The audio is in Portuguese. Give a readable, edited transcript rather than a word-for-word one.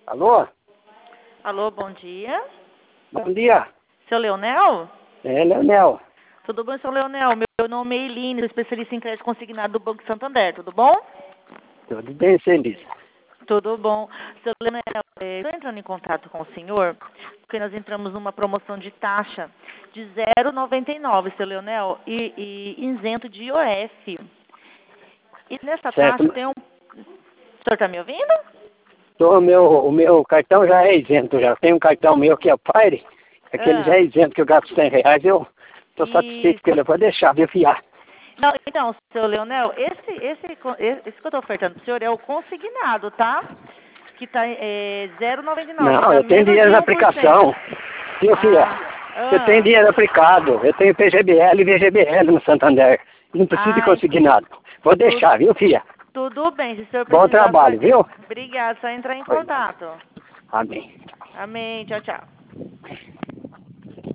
Alô? Alô, bom dia. Bom dia. Seu Leonel? É, Leonel. Tudo bom, seu Leonel? Meu nome é Eline, especialista em crédito consignado do Banco Santander. Tudo bom? Tudo bem, Celise? Tudo bom. Seu Leonel, estou entrando em contato com o senhor, porque nós entramos numa promoção de taxa de 0,99, seu Leonel, e isento de IOF. E nessa Certo. taxa tem um... O senhor está me ouvindo? O meu cartão já é isento, já. Tem um cartão meu que é o Fire, aquele já é isento, que eu gasto R$100. Eu estou satisfeito com ele, eu vou deixar, viu, fiar? Não, então, seu Leonel, esse que eu estou ofertando para o senhor é o consignado, tá? Que está 0,99, Não, tá eu tenho menos dinheiro de na 1%. aplicação, viu, filha? Eu tenho dinheiro aplicado, eu tenho PGBL e VGBL no Santander. Não preciso de consignado. Vou deixar, viu, filha? Tudo bem, se o senhor Bom precisar... trabalho, viu? Obrigada, só entrar em Foi nada. contato. Amém. Amém, tchau, tchau.